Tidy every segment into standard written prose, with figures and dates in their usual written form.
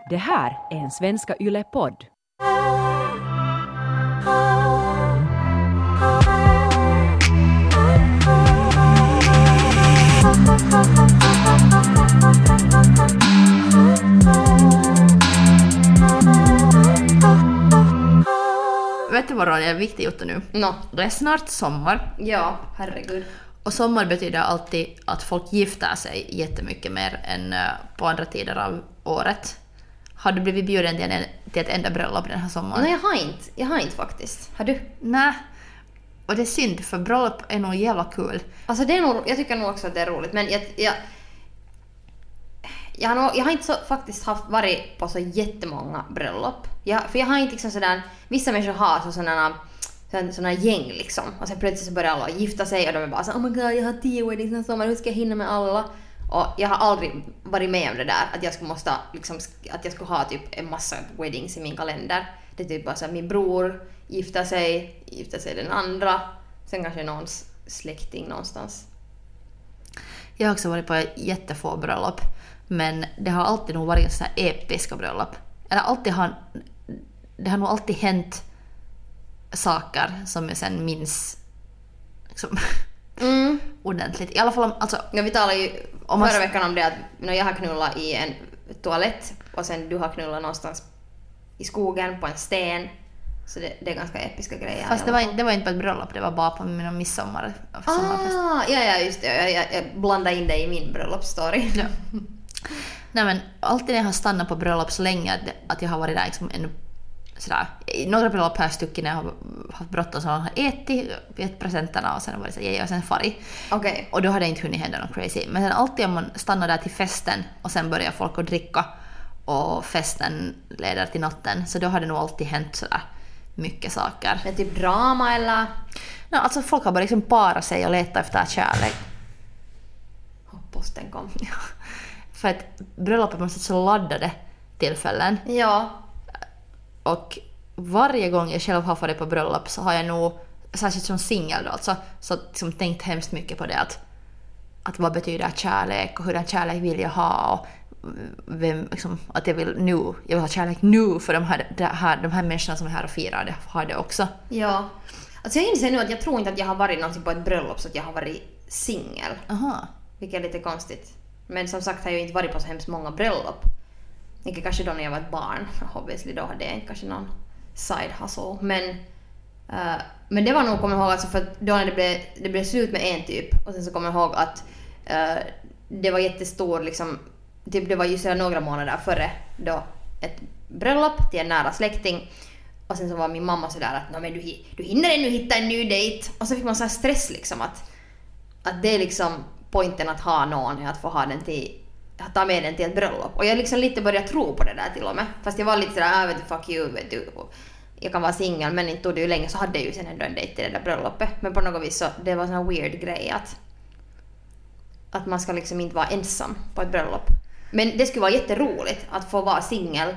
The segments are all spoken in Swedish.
Det här är en Svenska Yle-podd. Vet du vad det är viktigt gjort nu? No. Det är snart sommar. Ja, herregud. Och sommar betyder alltid att folk gifter sig jättemycket mer än på andra tider av året. Har du blivit bjuden till ett enda bröllop den här sommaren? Nej, jag har inte faktiskt. Har du? Nej. Och det är synd, för bröllop är nog jävla kul. Alltså det är nog, jag tycker nog också att det är roligt, men jag har inte faktiskt varit på så jättemånga bröllop. För jag har inte liksom sådär, vissa människor har sådana gäng liksom. Och sen plötsligt så börjar alla gifta sig och de är bara så: oh my god, jag har 10 weddings den sommaren, hur ska jag hinna med alla? Och jag har aldrig varit med om det där, att jag skulle ha typ en massa weddings i min kalender. Det är typ bara så att min bror gifter sig den andra, sen kanske någons släkting någonstans. Jag har också varit på jättefå bröllop, men det har alltid nog varit så här episka bröllop. Eller det har nog alltid hänt saker som jag sen minns liksom, ordentligt. I alla fall alltså, ja, vi talade ju förra veckan om det att jag har knullat i en toalett och sen du har knullat någonstans i skogen på en sten. Så det är ganska episka grejer. Fast det var inte på ett bröllop, det var bara på min sommarfest. Ja, just det. Jag blandade in det i min bröllopsstory. Ja. Nej, men alltid när jag har stannat på bröllop så länge att jag har varit där liksom sådär, några bröllop här stycken när jag har haft bråttom så har ätit presenterna och sen har varit så och sen farit. Okay. Och då har det inte hunnit hända något crazy. Men sen alltid om man stannar där till festen och sen börjar folk att dricka och festen leder till natten, så då har det nog alltid hänt sådär mycket saker. Men typ drama eller? No, alltså folk har bara liksom parat sig och letat efter kärlek. Posten kom. För att bröllopet måste så laddade tillfällen. Ja. Och varje gång jag själv har farit på bröllop så har jag nog, särskilt som singel då, alltså, så liksom tänkt hemskt mycket på det att vad betyder kärlek och hur den kärlek vill jag ha och vem, liksom, att jag vill ha kärlek nu för de här människorna som är här och firar det, har det också. Ja. Alltså jag inser nu att jag tror inte att jag har varit någonsin på ett bröllop så att jag har varit singel. Aha. Vilket är lite konstigt. Men som sagt har jag inte varit på så hemskt många bröllop. Inte kanske då när jag var ett barn. Obviously då hade jag inte kanske någon side hustle. Men det var nog, kommer jag ihåg, alltså för då när det blev slut med en typ. Och sen så kommer jag ihåg att det var jättestor liksom, typ det var ju så några månader före då ett bröllop till en nära släkting. Och sen så var min mamma sådär att men du hinner ännu hitta en ny dejt. Och så fick man så här stress liksom att det är liksom poängen att ha någon är att få ha den till, att ta med den till ett bröllop. Och jag liksom lite började tro på det där till och med. Fast jag var lite sådär, vet du, fuck you, vet du. Jag kan vara singel, men inte tog det ju länge så hade jag ju sen ändå en dejt till det där bröllopet. Men på något vis så, det var en sån här weird grej att man ska liksom inte vara ensam på ett bröllop. Men det skulle vara jätteroligt att få vara singel,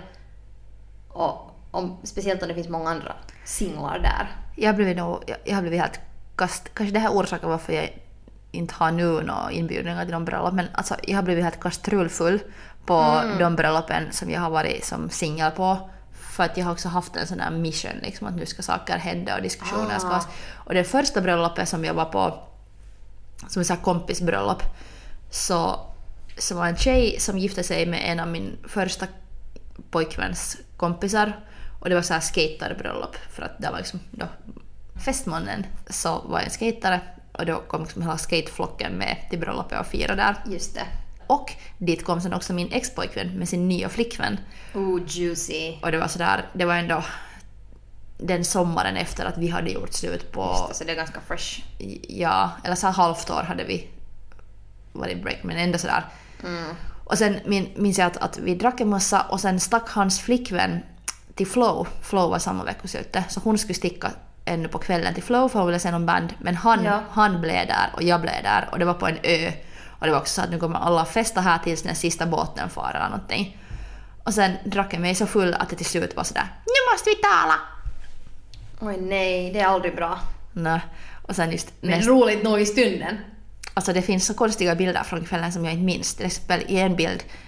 och speciellt om det finns många andra singlar där. Jag har blivit helt kanske det här orsaken varför jag inte har nu några inbjudningar till de bröllop, men alltså jag har blivit helt kastrullfull på de bröllopen som jag har varit som singel på, för att jag har också haft en sån här mission liksom, att nu ska saker hända och diskussioner ska vara. Och det första bröllopet som jag var på, som är kompisbröllop, så var en tjej som gifte sig med en av min första pojkväns kompisar, och det var så här skaterbröllop, för att det var liksom då festmannen så var en skatare. Och då kom liksom hela skateflocken med till bröllopet och fira där. Just det. Och dit kom sen också min ex-pojkvän med sin nya flickvän. Juicy. Och det var sådär, det var ändå den sommaren efter att vi hade gjort slut på... Just det, så det är ganska fresh. Ja, eller så halvt år hade vi varit break, men ändå sådär. Och sen minns jag att vi drack en massa, och sen stack hans flickvän till Flow. Flow var samma veckoslutet, så hon skulle sticka ännu på kvällen till Flow för att vilja se någon band, men han blev där och jag blev där, och det var på en ö, och det var också så att nu kommer alla festa här tills den sista båten far eller någonting. Och sen drack jag mig så full att det till slut var sådär, nu måste vi tala. Oj nej, det är aldrig bra. Nej. Och sen just men roligt nog i stunden. Alltså det finns så konstiga bilder från kvällen som jag inte minns. Till exempel i en bild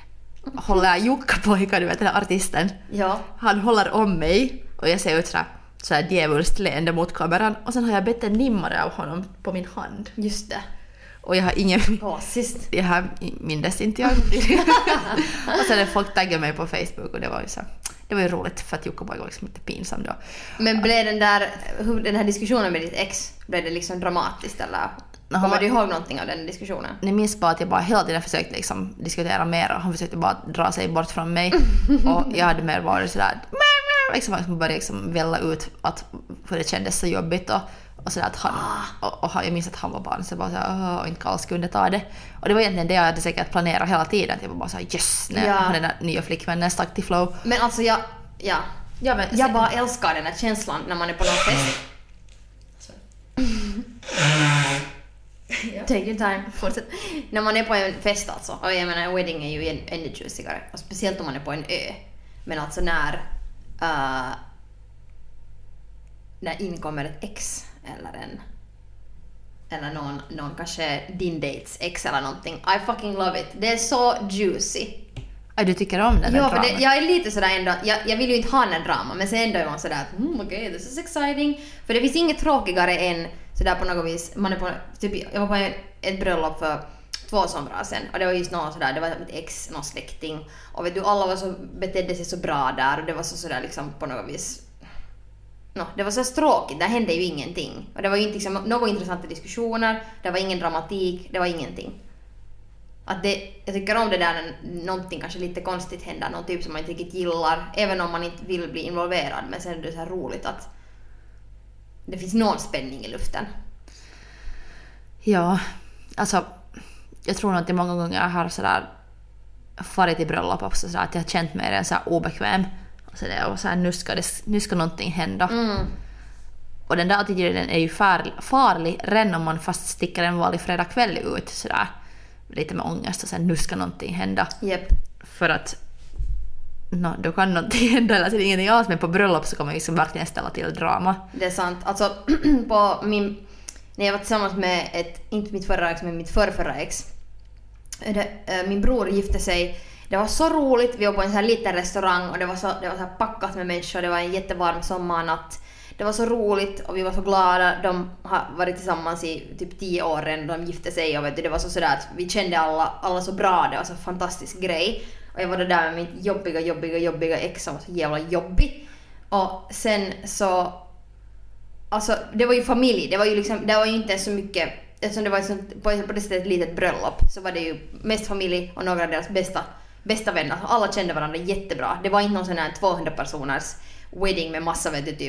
håller Jukka-pojkar, du vet den här artisten. Ja. Han håller om mig och jag ser ut så här djävulskt leende mot kameran. Och sen har jag bett en nimmare av honom på min hand. Just det. Och jag har ingen... Klassiskt. Det här mindes inte jag. Och sen folk taggade mig på Facebook och det var ju så... Det var ju roligt för att Jukka var liksom inte pinsam då. Men blev den här diskussionen med ditt ex, blev det liksom dramatiskt eller kommer du ihåg någonting av den diskussionen? Jag minns bara att jag bara hela tiden försökte liksom diskutera mer och han försökte bara dra sig bort från mig. Och jag hade mer varit sådär liksom började liksom välla ut att för det kändes så jobbigt och sådär att han och jag minns att han var barn så bara så och inte alls kunde ta det. Och det var egentligen det jag hade säkert planerat hela tiden. Jag var bara så här yes när jag hade den där nya flickvännen stack till flow. Men alltså jag bara älskar den här känslan när man är på någon fest. Take your time. Fortsätt. När man är på en fest alltså. Och jag menar, en wedding är ju ännu tjusigare. Och speciellt om man är på en ö. Men alltså när inkommer ett ex eller någon kanske din dates ex eller någonting. I fucking love it. Det är så juicy. Du tycker om den ja, draman? Ja, jag är lite sådär ändå, jag vill ju inte ha den drama, men sen ändå är man sådär att okej, this is exciting. För det finns inget tråkigare än sådär på något vis, man är på, typ, jag var på ett bröllop för 2 somrar sen och det var just någon sådär, det var mitt ex, någon släkting och vet du, alla var så, betedde sig så bra där och det var så sådär liksom på något vis det var så stråkigt, där hände ju ingenting och det var ju inte liksom, några intressanta diskussioner, det var ingen dramatik, det var ingenting. Att jag tycker om det där när någonting kanske lite konstigt händer, någon typ som man inte riktigt gillar, även om man inte vill bli involverad, men sen är det så här roligt att det finns någon spänning i luften. Ja, alltså jag tror nog att det många gånger jag har sådär farit i bröllop också sådär att jag har känt mig en så här obekväm och så här nu ska någonting hända. Och den där attityden är ju farlig redan om man fast sticker en vanlig fredagkväll ut sådär lite med ångest och sen nu ska någonting hända. Yep. För att då kan någonting hända eller så är det ingenting alls, men på bröllop så kommer man liksom verkligen ställa till drama. Det är sant. Alltså när jag var tillsammans med inte mitt förra ex men mitt förrförra ex, min bror gifte sig. Det var så roligt, vi var på en sån här liten restaurang och det var så här packat med människor, det var en jättevarm sommarnatt. Det var så roligt och vi var så glada. De har varit tillsammans i typ 10 år redan de gifte sig och vet du, det var så sådär att vi kände alla så bra, det var så fantastisk grej. Och jag var där med mitt jobbiga ex som var så jävla jobbig. Och sen så alltså det var ju familj, det var ju inte så mycket, eftersom det var på det sättet ett litet bröllop så var det ju mest familj och några av deras bästa vänner. Alla kände varandra jättebra. Det var inte någon sån här 200 personers wedding med massa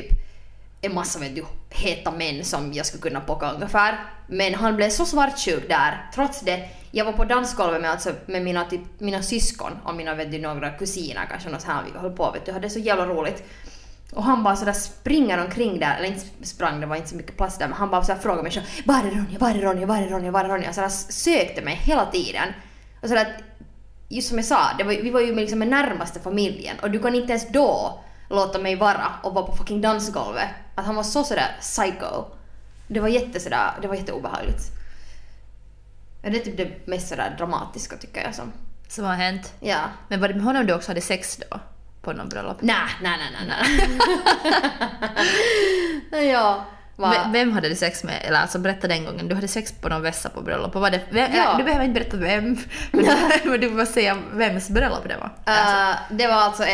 heta män som jag skulle kunna pocka ungefär. Men han blev så svartsjuk där. Trots det, jag var på dansgolvet med mina syskon och några kusiner kanske något här vi höll på, hade så jävla roligt. Och han bara sådär springer omkring där, eller inte sprang, det var inte så mycket plats där, men han bara sådär frågade mig så, var är Ronja? Och sådär sökte mig hela tiden. Och sådär, just som jag sa, vi var ju liksom med närmaste familjen och du kan inte ens då låta mig vara och vara på fucking dansgolvet. Att han var sådär psycho. Det var jätteobehagligt. Det är typ det mest sådär dramatiska tycker jag som har hänt. Ja. Men var det med honom du också hade sex då? På någon bröllop? Nej. Ja. Vem hade du sex med? Eller alltså berätta den gången. Du hade sex på någon vässa på bröllop. Var det, ja. Du behöver inte berätta vem. Men du får säga vems bröllop det var. Det var alltså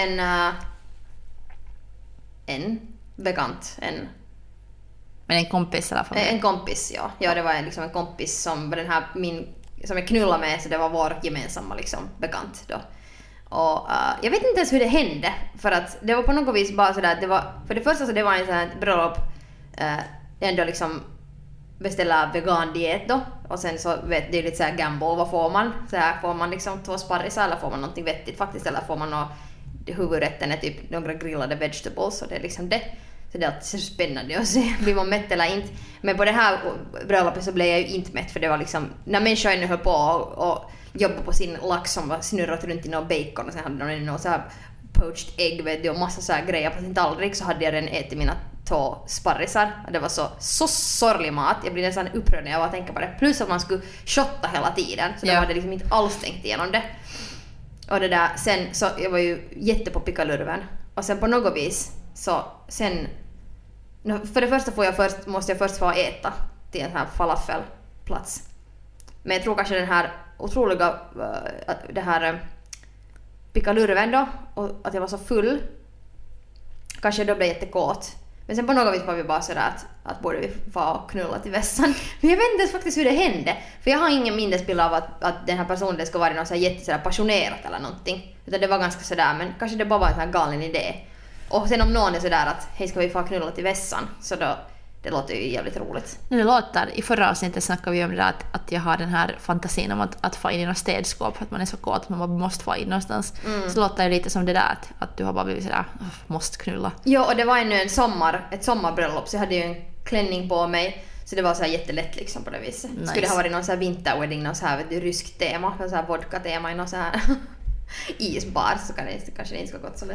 en bekant. Men en kompis eller familj? En kompis, ja. Ja, det var liksom en kompis som som jag knullade med, så det var vår gemensamma liksom bekant då. Och jag vet inte ens hur det hände, för att det var på något vis bara sådär, det var, för det första så det var en sån här bröllop, ändå liksom beställa vegan-diet då, och sen så vet det är lite såhär gamble, vad får man? Så här, får man liksom 2 sparrisar eller får man någonting vettigt faktiskt, eller får man något, huvudrätten är typ några grillade vegetables, och det är liksom det. Så det är alltid så spännande att se, blir man mätt eller inte. Men på det här bröllopet så blev jag ju inte mätt, för det var liksom, när människor ännu höll på och jobba på sin lax som var snurrat runt i någon bacon, och sen hade de någon så här poached egg vet du, och massa så här grejer på sin tallrik, så hade jag redan ätit mina 2 sparrisar. Det var så sorglig mat. Jag blir nästan upprörd när jag bara tänker på det. Plus att man skulle shotta hela tiden, så då hade liksom inte alls tänkt igenom det. Och det där, sen så jag var ju jätte på pickalurven. Och sen på något vis så sen... För det första måste jag först få äta till en här falafelplats. Men jag tror kanske den här otroliga det här pickalurven då, och att jag var så full, kanske då blev jag jättekåt. Men sen på något vis var vi bara sådär att borde vi få knulla till vässan. Men jag vet inte faktiskt hur det hände. För jag har ingen minnesbild av att den här personen ska vara något så här passionerat eller någonting. Utan det var ganska sådär, men kanske det bara var en sån här galen idé. Och sen om någon är sådär att hej, ska vi få knulla till vässan, så då, det låter ju jävligt roligt. Det låter, i förra avsnittet snackade vi om det att jag har den här fantasin om att få in i något städskåp, att man är så kåt att man måste få in någonstans. Så låter det lite som det där att du har bara blivit sådär, måste knulla. Ja, och det var ännu ett sommarbröllop, så jag hade ju en klänning på mig, så det var så här jättelätt liksom på det viset. Nice. Skulle det ha varit någon så här vinterwedding, någon så här rysk tema, någon så här vodka-tema i någon så här isbar, så kanske det inte ska gått så lätt.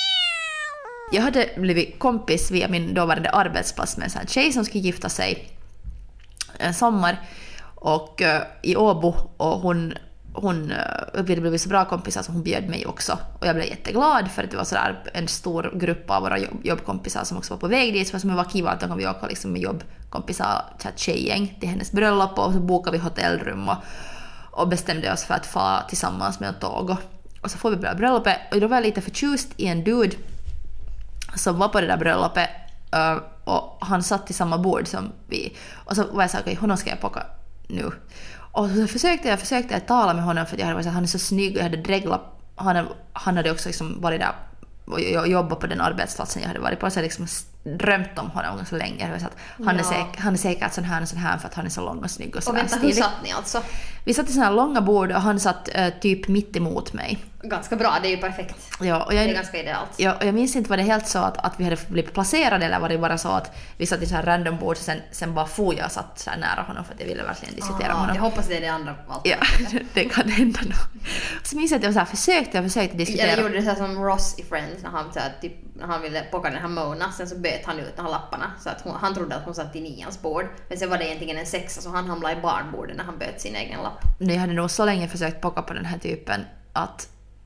Jag hade blivit kompis via min dåvarande arbetsplats med en sån tjej som skulle gifta sig en sommar och i Åbo, och hon ville bli så bra kompisar så hon bjöd mig också, och jag blev jätteglad för att det var sådär en stor grupp av våra jobbkompisar som också var på väg dit, så som var kul att de kan vi åka liksom med jobbkompisar till ett tjejgäng till hennes bröllop, och så bokade vi hotellrum och bestämde oss för att få tillsammans med en tåg, och så får vi börja bröllopet, och då var jag lite förtjust i en dude som var på det där bröllopet, och han satt i samma bord som vi, och så var jag såhär, okej, honom ska jag pocka nu, och så försökte jag tala med honom, för jag hade varit så, han är så snygg, och jag hade dreglat, han hade också liksom varit där och jobbat på den arbetsplatsen jag hade varit på, så jag liksom drömt om honom så länge. Jag att han är säkert sån här för att han är så lång och snygg och så. Och vänta, hur satt ni alltså? Vi satt i såna här långa bord, och han satt typ mitt emot mig. Ganska bra, det är ju perfekt. Ja, och det är ganska idealt. Ja, och jag minns inte, var det helt så att vi hade blivit placerade, eller var det bara så att vi satt i så här random bord, och sen bara jag och satt så här nära honom för att jag ville verkligen diskutera honom. Jag hoppas det är det andra. Ja, det kan hända nog. Så minns jag att jag så här försökte diskutera. Jag gjorde det så här som Ross i Friends när han, så här, typ, när han ville pocka den här Mona, sen så böt han ut de här lapparna, så att han trodde att hon satt i 9:ans bord, men sen var det egentligen en 6, så han hamnade i barnbordet när han böt sin egen lapp. Jag hade nog så länge försökt pocka på den här typen att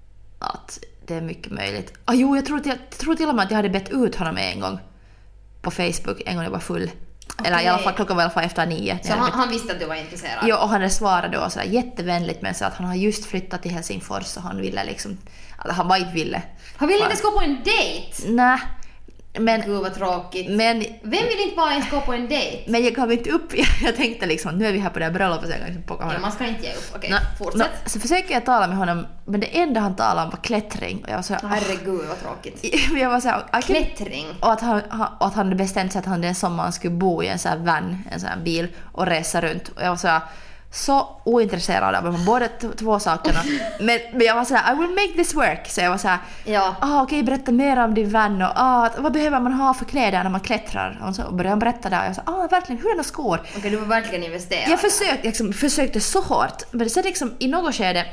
det är mycket möjligt. Jo, jag tror till och med att jag hade bett ut honom en gång på Facebook, en gång jag var full. Okay. Eller i alla fall klockan var efter 9. Så han visste att du var intresserad? Ja, och han svarade då sådär jättevänligt, men så att han har just flyttat till Helsingfors, och han ville liksom, han bara inte ville. Han ville inte gå på en dejt? Nej. Men, gud vad tråkigt. Men, vem vill inte bara ens gå på en dejt? Men jag gav inte upp. Jag tänkte liksom, nu är vi här på det här bröllopet, så jag kan liksom pocka honom. Ja, man ska inte ge upp. Okej, fortsätt. Så försöker jag tala med honom, men det enda han talade om var klättring. Och jag var så här, herregud vad tråkigt. Jag var så här, klättring? Och att han hade bestämt sig att han den sommaren skulle bo i en sån här van, en sån här bil, och resa runt. Och jag var så här, så ointresserad av båda två sakerna. men jag var så här, I will make this work. Så jag var så här, okej, berätta mer om din vän, och vad behöver man ha för kläder när man klättrar? Och så började han berätta där, och jag sa, verkligen, hur är det skor? Okej, du var verkligen investerad. Jag försökte så hårt, men sen liksom i något skede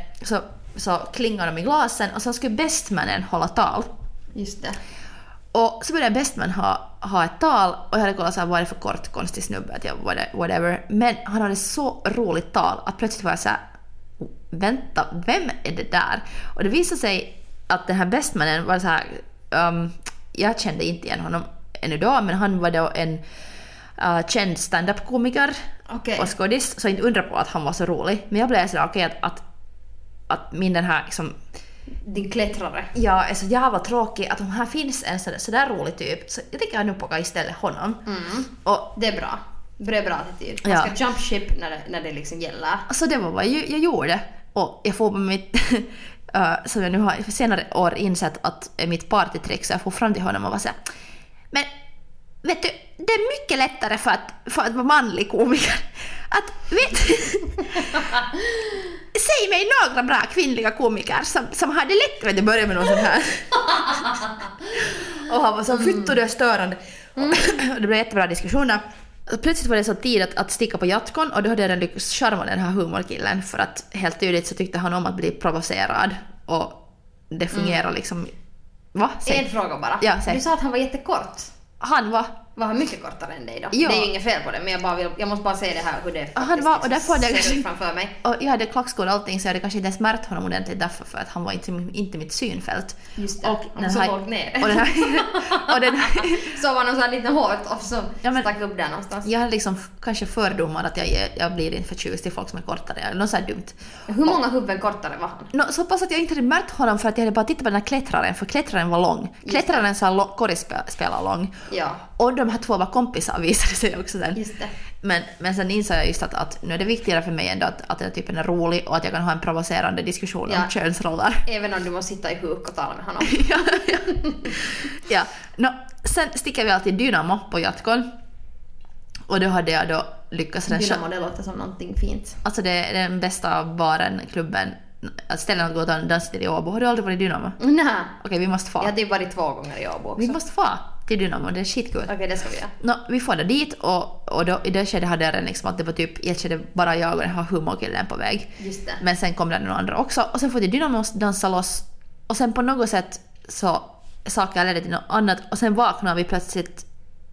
så klingade de i glasen, och så skulle bestmannen hålla tal. Just det. Och så började bestman ha ett tal, och jag hade kollat så här, vad är det för kort konstig snubbe, att whatever. Men han hade så roligt tal att plötsligt var jag så här, vänta, vem är det där? Och det visade sig att den här bestmannen var så här, jag kände inte igen honom ännu då, men han var då en känd stand-up-komiker och skådis, så inte undra på att han var så rolig. Men jag blev så där, att min den här liksom, din klättrare. Ja, alltså jag var tråkig att om här finns en så där rolig typ, så jag tänker nu pocka istället honom. Och det är bra. Det är bra attityd. Man ska jump ship när det liksom gäller. Alltså det var vad jag gjorde. Och jag får på mitt som jag nu har för senare år insett att är mitt partytrick, så jag får fram till honom och var så här, men vet du, det är mycket lättare för att vara manlig komiker. Att säg mig några bra kvinnliga komiker som hade lätt, vet du, börja med någon sån här. Och han var så fyttade och störande. Och det blev jättebra diskussioner. Och plötsligt var det så tid att sticka på jatkon, och då hade jag lyckats charma den här humorkillen, för att helt tydligt så tyckte han om att bli provocerad, och det fungerar liksom. Va? En fråga bara. Ja, du sa att han var jättekort. Han var var han mycket kortare än dig då? Ja. Det är ju inget fel på det, men jag måste bara se det här hur det Han var, och därför hade jag ser ut framför mig. Och jag hade klackskor och allting, så jag hade kanske inte ens märkt honom ordentligt därför, för att han var inte mitt synfält. Just det, och han så lågt ner. Och den här så var någon så här lite hårt och så men stack upp där någonstans. jag hade liksom kanske fördomar att jag blir inte förtjust i folk som är kortare, eller något så här dumt. Hur många huvuden kortare var han? Så pass att jag inte hade märkt honom, för att jag hade bara tittat på den här klättraren, för klättraren var lång. Klättraren så här korrispelare lång. Ja. Och de här två var kompisar, visade sig också sen. Just det. Men sen insåg jag just att nu är det viktigare för mig ändå att den här typen är rolig och att jag kan ha en provocerande diskussion om könsroller. Även om du måste sitta i huk och tala med honom. ja. Sen sticker vi alltid Dynamo på Jatkon. Och då hade jag då lyckats Dynamo, det låter som någonting fint. Alltså det är den bästa baren, klubben, att ställen att gå och dansa till i Åbo. Har du aldrig varit i Dynamo? Nej. Okej, vi måste få. Jag hade ju varit 2 gånger i Åbo också. Vi måste få till Dynamo, det är skitkul. Okej, det ska vi göra. Vi får det dit och då, i det skedet hade jag liksom att det var typ, i ett skede bara jag och den här humorkillen på väg. Just det. Men sen kom det några andra också. Och sen får till Dynamo dansa loss. Och sen på något sätt så saker ledde till något annat. Och sen vaknar vi plötsligt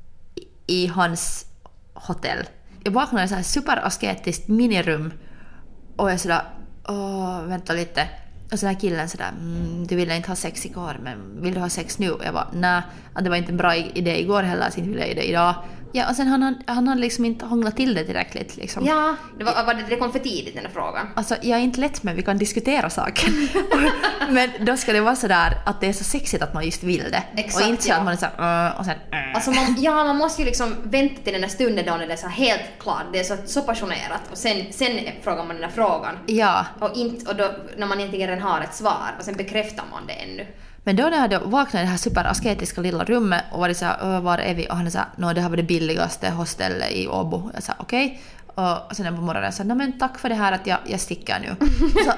i hans hotell. Jag vaknade i ett så här superasketiskt minirum. Och jag sådär, vänta lite. Och så den här killen sådär, du ville inte ha sex igår, men vill du ha sex nu? Och jag bara, nej, det var inte en bra idé igår heller, så inte vill jag det idag. Ja, och sen han hade liksom inte hånglat till det tillräckligt liksom. Ja, det kom för tidigt den här frågan. Alltså, jag är inte lätt med, vi kan diskutera saken. Men då ska det vara sådär att det är så sexigt att man just vill det. Exakt, och inte så att man är såhär, och sen... Alltså man måste ju liksom vänta till den där stunden då när det är så helt klart, det är så passionerat. Och sen frågar man den där frågan. Ja. Och då, när man egentligen redan har ett svar, och sen bekräftar man det ännu. Men då när jag hade vaknat i det här superasketiska lilla rummet och var det såhär, var är vi? Och han sa, det här var det billigaste hostellet i Åbo. Jag sa, okej. Och sen på morgonen sa, men tack för det här att jag sticker nu.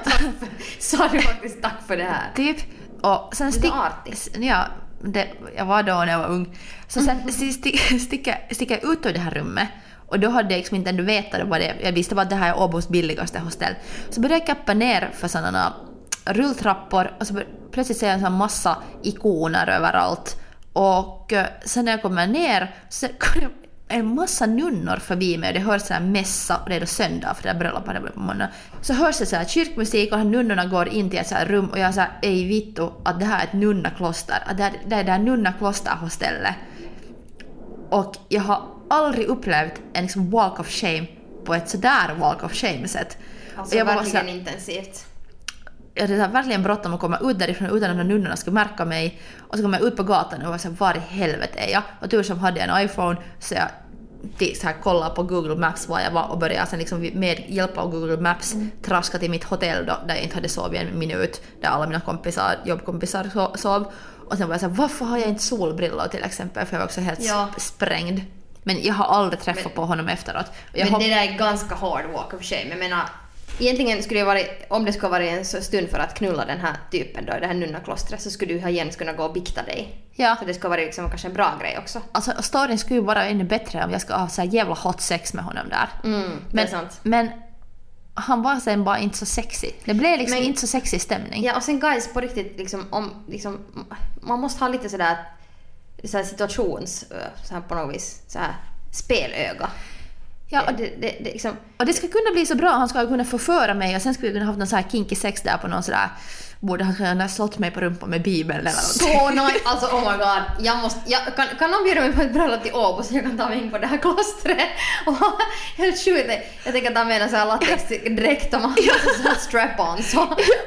Sa du faktiskt tack för det här? Typ. Och sen ja, jag var då när jag var ung. Så sen sticker jag ut ur det här rummet. Och då hade jag liksom inte ännu vetat vad det. Jag visste bara att det här är Åbos billigaste hostell. Så började jag kappa ner för sådana rulltrappor och så plötsligt ser jag en sån massa ikoner överallt. Och sen när jag kommer ner så kommer en massa nunnor förbi mig och det hörs så här mässa, och det är då söndag för det är bröllopet på måndag. Så hörs det så här kyrkmusik och nunnorna går in till ett så här rum och jag säger, ej vittu, att det här är ett nunnakloster, att det är det här nunnaklosterhostellet. Och jag har aldrig upplevt en liksom walk of shame på ett sådär walk of shame sätt. Alltså jag verkligen intensivt. Jag hade verkligen bråttom att komma ut därifrån utan att de nunnorna skulle märka mig. Och så kom jag ut på gatan och var så här, var i helvete är jag? Och tur som hade en iPhone så jag så här, kollade på Google Maps var jag var och började sen liksom med hjälp av Google Maps traska till mitt hotell då, där jag inte hade sovit en minut, där alla mina jobbkompisar sov. Och sen var jag så här, varför har jag inte solbrillor till exempel? För jag var också helt sprängd. Men jag har aldrig träffat på honom efteråt. Men det där är ganska hård walk of shame. Jag menar, egentligen skulle det vara, om det skulle vara en stund för att knulla den här typen då, det här nunnaklostret, så skulle du igen kunna gå och bikta dig. Ja. Så det ska vara liksom kanske en bra grej också. Alltså storyn skulle ju vara ännu bättre om jag ska ha så här jävla hot sex med honom där. Det är sant. Men han var sen bara inte så sexy. Det blev liksom inte så sexy stämning. Ja, och sen guys på riktigt liksom, man måste ha lite sådär situations så här på något vis så här spelöga. Ja, och det ska kunna bli så bra. Han ska kunna förföra mig och sen skulle vi kunna ha någon så här kinky sex där på någon sådär. Borde han kunna slått mig på rumpan med bibeln eller något. Så nice! Alltså oh my god. Kan någon bjuda mig på ett bröllop till Åbo så jag kan ta mig in på det här klostret? Och helt sjukt. Jag tänker ta med en sån här latexdräkt och massa strap-on. Så.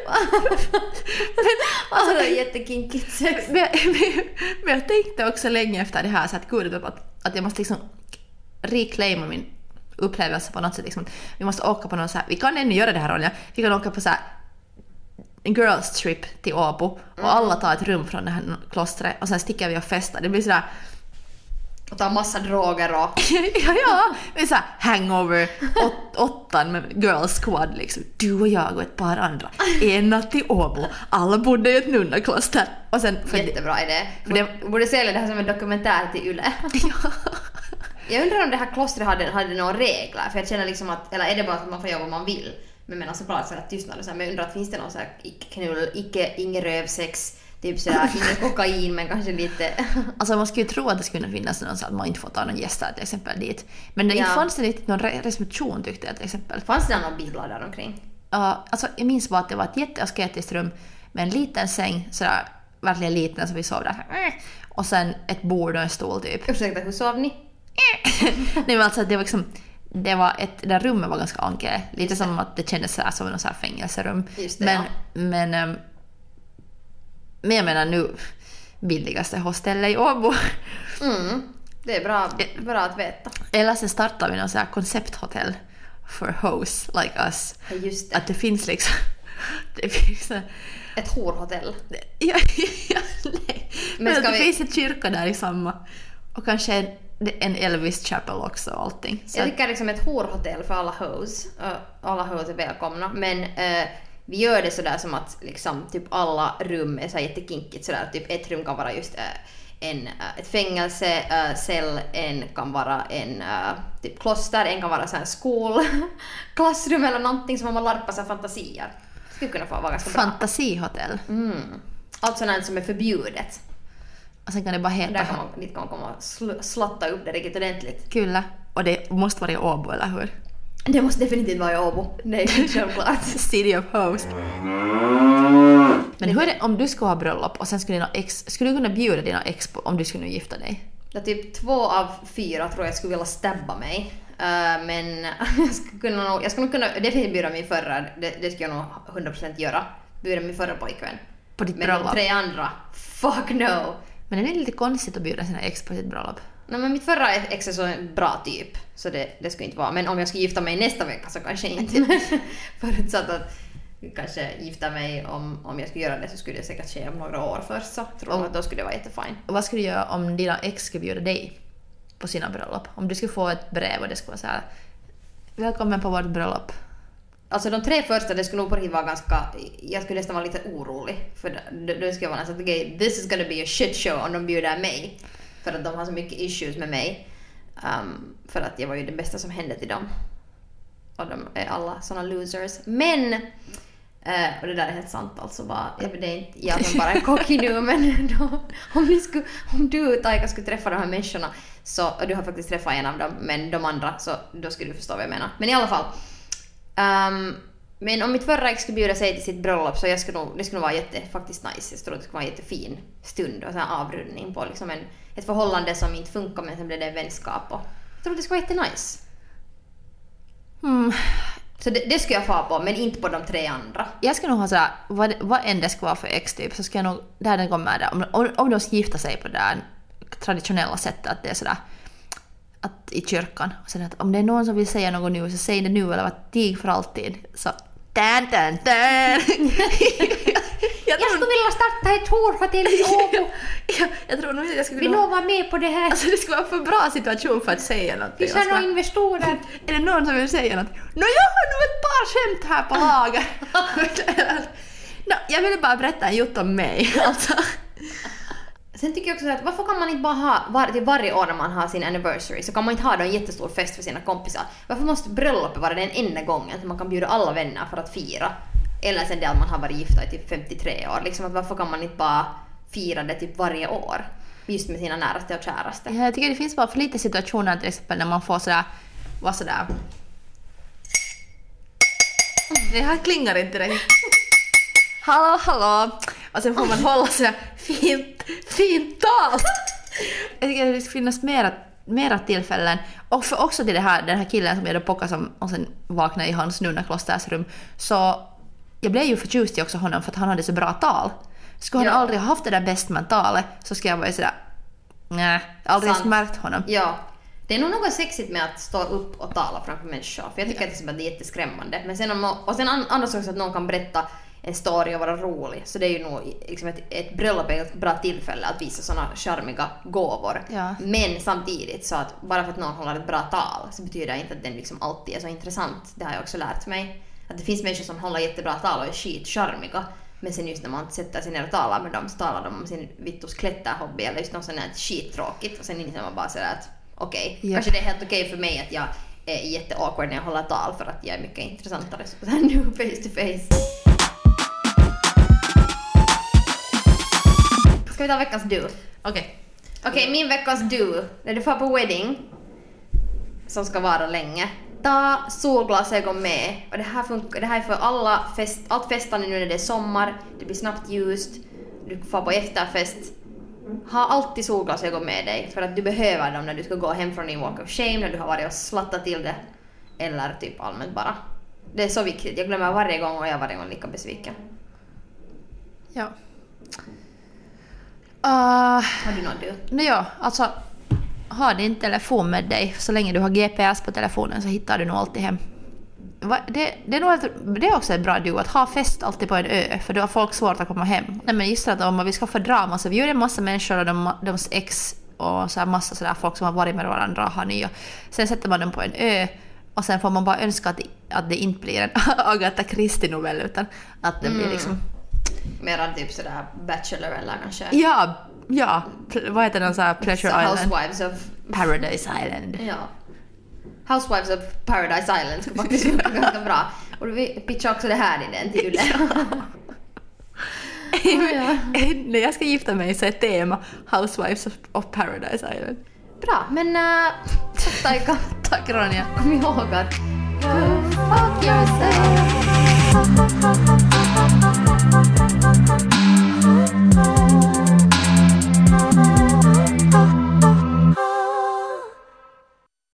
Alltså det är jättekinkigt sex. Men jag tänkte också länge efter det här så att gud att jag måste liksom reclaima min upplevelse på något sätt liksom. Vi måste åka på någon så här, vi kan ännu göra det här Ronja, vi kan åka på så här en girls trip till Åbo och alla tar ett rum från det här klostret och sen sticker vi och festar. Det blir sådär och tar massa droger och ja, det är såhär hangover 8 med girls squad liksom. Du och jag och ett par andra. En natt till Åbo. Alla bodde i ett nunnakloster. Och sen jättebra idé. Borde sälja det här som en dokumentär till Yle. Ja. Jag undrar om det här klostret hade några regler, för jag känner liksom att, eller är det bara att man får göra vad man vill, men såklart så att tystnad och så här, men jag undrar att finns det någon så här icke-knull, ingen rövsex, typ sådär, inget kokain men kanske lite... Alltså man skulle ju tro att det skulle finnas någon så att man inte får ta någon gäster till exempel dit. Men det Ja. inte fanns det riktigt någon restriktion tyckte jag till exempel. Fanns det några biblar där omkring? Alltså jag minns bara att det var ett jätteasketiskt rum med en liten säng, sådär verkligen liten som vi sov där. Och sen ett bord och en stol typ. Ursäkta, hur sov ni? Nej men alltså det var liksom, det där rummet var ganska anke. Lite som att det kändes sådär som något så här fängelserum. Just det, men jag menar nu billigaste hostellet i Åbo. Det är bra att veta. Eller sen startar vi någon så här koncepthotell for hosts like us. Ja, just det. Att det finns liksom det finns Ett horhotell. ja, nej. Men ska att det vi- finns en kyrka där i samma. Och kanske en Elvis Chapel också och allting. Så Jag tycker liksom ett horhotell för alla hoes. Alla hoes är välkomna. Men vi gör det sådär som att liksom, typ alla rum är så här jättekinkigt. Sådär. Typ ett rum kan vara just ett fängelse, cell, en kan vara en typ kloster, en kan vara så här klassrum eller någonting som man larpar sig fantasier. Skulle kunna få vara ganska bra. fantasihotell. Allt sådant som är förbjudet. Och sen kan det bara heta Där kan man komma och slatta upp det riktigt ordentligt. Kyllä. Och det måste vara i Åbo, eller hur? Det måste definitivt vara i Åbo. Det är självklart. City of Host. Men hur är det om du skulle ha bröllop och sen skulle du kunna bjuda dina ex på, om du skulle gifta dig? Det är typ 2 av 4 tror jag skulle vilja stabba mig. Men jag skulle nog kunna definitivt bjuda min förra. Det skulle jag nog 100% göra. Bjuda min förra pojkvän. På ditt Men bröllop? de 3 andra, fuck no! Men är det lite konstigt att bjuda sina ex på sitt bröllop? Nej, men mitt förra ex är så en bra typ. Så det skulle inte vara. Men om jag skulle gifta mig nästa vecka så kanske inte. Förutsatt att jag kanske gifta mig om jag skulle göra det så skulle det säkert ske om några år först. Så tror jag att då skulle det vara jättefint. Och vad skulle du göra om dina ex skulle bjuda dig på sina bröllop? Om du skulle få ett brev och det skulle vara så här: välkommen på vårt bröllop. Alltså de 3 första, det skulle nog på riktigt vara ganska... Jag skulle nästan vara lite orolig. För då skulle jag vara nästan att okay, this is gonna be a shit show om de bjuder mig. För att de har så mycket issues med mig. För att jag var ju det bästa som hände till dem. Och de är alla såna losers. Men... och det där är helt sant alltså. Det är inte jag som bara är cocky nu. Men då, om du Taika skulle träffa de här människorna. Och du har faktiskt träffat en av dem. Men de andra, så då skulle du förstå vad jag menar. Men i alla fall... men om mitt förra ex skulle bjuda sig till sitt bröllop så det skulle nog vara faktiskt nice. Jag tror att det skulle vara en jättefin stund och så här avrundning på liksom ett förhållande som inte funkar men sen blev det en vänskap. Och jag tror att det skulle vara jättenice. Så det skulle jag få på, men inte på de 3 andra. Jag skulle nog ha såhär, vad än det ska vara för ex typ, så ska jag nog, där den kommer där, om de ska gifta sig på det där traditionella sättet, att det är sådär att i kyrkan, och sen att om det är någon som vill säga något nu så säg det nu, eller att tig för alltid, så jag skulle vilja starta ett horhotell i Åbo. jag tror nog att jag skulle Vi lovar med på det här. alltså det skulle vara för bra situation för att säga något. Vi ser några investorer. Är det någon som vill säga något? Jag har nog ett par skämt här på lager. Jag ville bara berätta en jott om mig. Alltså. Sen tycker jag också att varför kan man inte bara ha till varje år när man har sin anniversary så kan man inte ha en jättestor fest för sina kompisar. Varför måste bröllopet vara den enda gången som man kan bjuda alla vänner för att fira? Eller sen det att man har varit gifta i typ 53 år. Liksom att varför kan man inte bara fira det typ varje år? Just med sina näraste och käraste. Ja, jag tycker det finns bara för lite situationer till exempel när man får sådär, vara sådär. Det här klingar inte direkt. Hallå. Och sen får man hålla sådär fint tal. Jag tycker det ska finnas mera tillfällen. Och för också till den här killen som jag då pockade som och sen vaknade i hans nunnaklosters rum. Så jag blev ju förtjust i också honom för att han hade så bra tal. Skulle han aldrig ha haft det där bästman-talet så ska jag vara sådär, nej, aldrig ens märkt honom. Ja. Det är nog något sexigt med att stå upp och tala framför människor. För jag tycker att det är jätteskrämmande. Men sen annars också att någon kan berätta en story och vara rolig. Så det är ju nog liksom ett bröllop är ett bra tillfälle att visa såna charmiga gåvor. Ja. Men samtidigt så att bara för att någon håller ett bra tal så betyder det inte att den liksom alltid är så intressant. Det har jag också lärt mig. Att det finns människor som håller jättebra tal och är skitcharmiga. Men sen just när man sätter sig ner och talar med dem så talar de om sin vittus klätterhobby eller just något sånt här skittråkigt. Och sen inser man bara sådär att okej, kanske det är helt okej för mig att jag är jätteawkward när jag håller tal för att jag är mycket intressantare så nu face to face. Ska vi ta veckans do? Okej. Min veckans do. När du får på wedding, som ska vara länge, ta solglasögon med. Och det här är för allt festande nu när det är sommar, det blir snabbt ljust, du får på efterfest. Ha alltid solglasögon med dig, för att du behöver dem när du ska gå hem från din walk of shame, när du har varit och slattat till det, eller typ allmänt bara. Det är så viktigt, jag glömmer varje gång och jag är varje gång lika besviken. Ja. Har du något du? Ja, alltså ha din telefon med dig. Så länge du har GPS på telefonen så hittar du nog alltid hem. Det är också ett bra du att ha fest alltid på en ö, för då har folk svårt att komma hem. Nej, men just att om vi ska få drama så vi gör en massa människor och deras ex och så här massa sådär folk som har varit med varandra har nya. Sen sätter man dem på en ö och sen får man bara önska att det inte blir en Agatha Christie-novell utan att det blir liksom... Mera typ sådär Bachelor eller kanske... Ja, vad heter den så här Pleasure så Island? Housewives of... Paradise Island. Ja. Housewives of Paradise Island ska faktiskt funka ganska bra. Och vi pitchar också det här i den till Yle. När jag ska gifta mig så är tema Housewives of Paradise Island. Bra, men tack Taika. Tack Ronja. Kom ihåg att go fuck yourself.